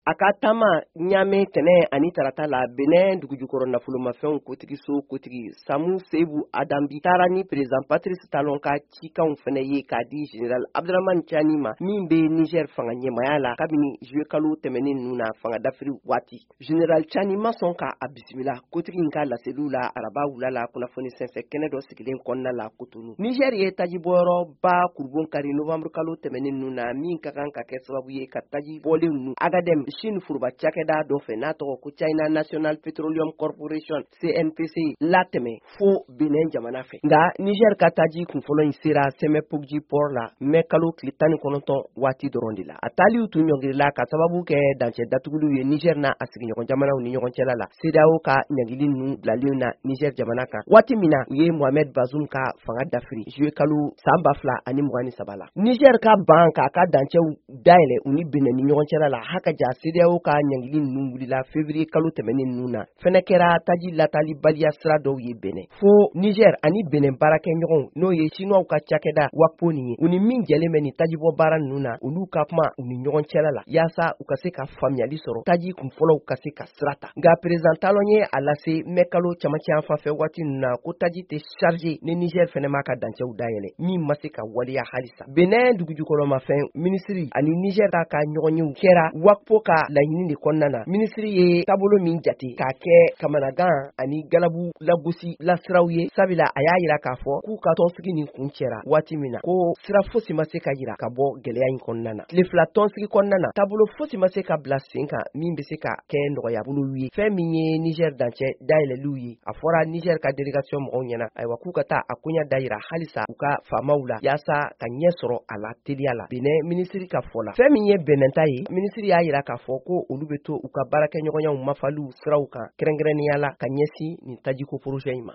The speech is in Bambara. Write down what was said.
Akatama nyame tene ani tarata la Benin dugujukoro nafolomafɛnw kotigiso kotigi Samu Sebu Adambi taara ni président Patrice Talon ka cikanw fɛnɛ ye k'a di général Abdraman Tiani ma min be Niger fanga ɲɛmaya la kabini juillet kalo tɛmɛnen ninnu na fanga dafiri waati. Général Tiani ma sɔn ka a bisimila kotigi in ka laseliw la araba wula la kunnafoni sɛnsɛ kɛnɛ dɔ sigilen kɔnɔna la Cotonou. Niger ye tajibɔyɔrɔ ba kurubon kari novembre kalo tɛmɛnen ninnu na min ka kan ka kɛ sababu ye ka taji bɔlen ninnu Agadem Chine furuba cakɛda dɔ fɛ n'a tɔgɔ ko China National Petroleum Corporation CNPC latɛmɛ fo Benin jamana fɛ. Nga Niger ka taji kunfɔlɔ in sera Semepogji port la mai kalo tile 19 waati dɔrɔn de la. A taaliw tun ɲɔngirila ka sababu kɛ dancɛ datuguliw ye Niger n'a a sigiɲɔgɔn jamanaw ni ɲɔgɔn cɛla la. CEDEAO ka ɲangili ninnu bilalen na Niger jamana kan. Waati min na u ye Mohamed Bazoum ka fanga dafiri juillet kalo san 2023 la. Niger ka ban k'a ka dancɛw dayɛlɛ u ni Benin ni ɲɔgɔn cɛla la hakaja CEDEAO ka ɲangili ninnu wulila février kalo tɛmɛnen ninnu na fɛnɛ kɛra taji latali baliya sira dɔw ye Benin. Fo Niger ani Benin baarakɛ ɲɔgɔn n'o ye chinois ka cakɛda WAPO ni ye u ni min jɛlen bɛ ni tajibɔ baara ninnu na olu ka kuma u ni ɲɔgɔn cɛla la yaasa u ka se ka faamuyali sɔrɔ taji kunfɔlɔw ka se ka sira ta. Nka président Talon ye a lase mai kalo camancɛ an fanfɛ waati ninnu na ko taji tɛ charger ni Niger fɛnɛ ma ka dancɛw dayɛlɛ min ma se ka waleya halisa. Benin dugujukɔrɔmafɛn ministri ani Niger ka ɲɔgɔn yew kɛra WAPO ka laɲini de kɔnɔna na. Ministri ye taabolo min jate k'a kɛ kamanagan ani galabu lagosi lasiraw ye sabula a y'a yira k'a fɔ k'u ka tɔnsigi nin kun cɛra waati min na ko sira fosi ma se ka yira ka bɔ gɛlɛya in kɔnɔna na. Tile fila tɔnsigi kɔnɔna na taabolo fosi ma se ka bila sen kan min bɛ se ka kɛ nɔgɔya bolow ye fɛn min ye Niger dancɛ dayɛlɛliw ye. A fɔra Niger ka délégation mɔgɔw ɲɛna ayiwa k'u ka taa a koɲa dayira halisa u ka faamaw la yaasa ka ɲɛ sɔrɔ a la teliya la. Benin ministri ka fɔ la fɛn min ye Benin ta ye ministri y'a yira k'a fɔ ko olu bɛ to u ka baarakɛ ɲɔgɔnyaw mafaliw siraw kan kɛrɛnkɛrɛnnenya la ka ɲɛsin nin tajiko projet in ma.